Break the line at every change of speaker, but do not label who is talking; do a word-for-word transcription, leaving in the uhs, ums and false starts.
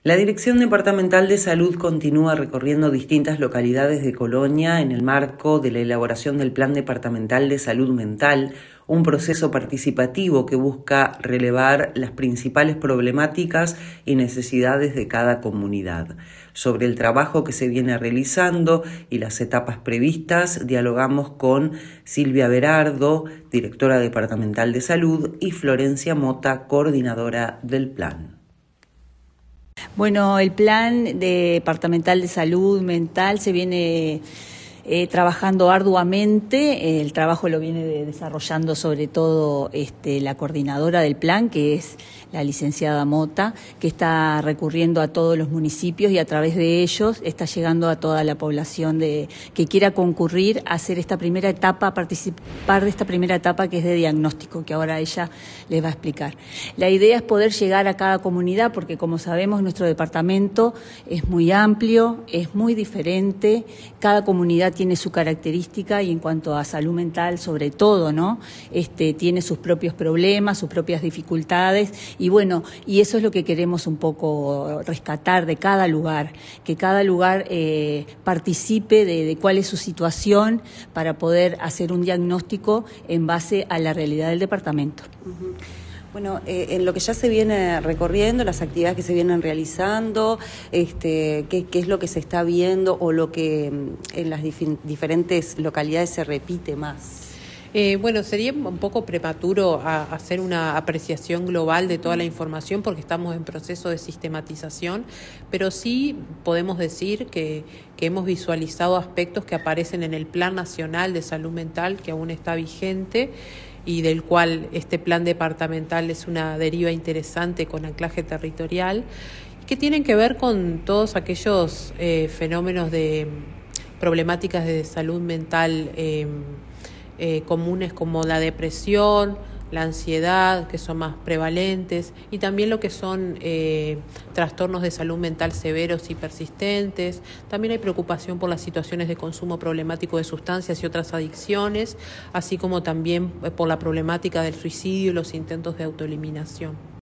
La Dirección Departamental de Salud continúa recorriendo distintas localidades de Colonia en el marco de la elaboración del Plan Departamental de Salud Mental, un proceso participativo que busca relevar las principales problemáticas y necesidades de cada comunidad. Sobre el trabajo que se viene realizando y las etapas previstas, dialogamos con Silvia Berardo, directora departamental de salud, y Florencia Mota, coordinadora del plan.
Bueno, el plan departamental de salud mental se viene eh, trabajando arduamente. El trabajo lo viene de, desarrollando sobre todo este, la coordinadora del plan, que es la licenciada Mota, que está recurriendo a todos los municipios y a través de ellos está llegando a toda la población de, que quiera concurrir a hacer esta primera etapa, a participar de esta primera etapa que es de diagnóstico, que ahora ella les va a explicar. La idea es poder llegar a cada comunidad porque, como sabemos, nuestro departamento es muy amplio, es muy diferente, cada comunidad tiene su característica y en cuanto a salud mental, sobre todo, ¿no? Este, tiene sus propios problemas, sus propias dificultades. Y bueno, y eso es lo que queremos un poco rescatar de cada lugar, que cada lugar eh, participe de, de cuál es su situación para poder hacer un diagnóstico en base a la realidad del departamento.
Uh-huh. Bueno, eh, en lo que ya se viene recorriendo, las actividades que se vienen realizando, este, qué, qué es lo que se está viendo o lo que en las dif- diferentes localidades se repite más.
Eh, bueno, sería un poco prematuro a, a hacer una apreciación global de toda la información porque estamos en proceso de sistematización, pero sí podemos decir que, que hemos visualizado aspectos que aparecen en el Plan Nacional de Salud Mental, que aún está vigente y del cual este plan departamental es una deriva interesante con anclaje territorial, que tienen que ver con todos aquellos eh, fenómenos de problemáticas de salud mental eh, Eh, comunes como la depresión, la ansiedad, que son más prevalentes, y también lo que son eh, trastornos de salud mental severos y persistentes. También hay preocupación por las situaciones de consumo problemático de sustancias y otras adicciones, así como también por la problemática del suicidio y los intentos de autoeliminación.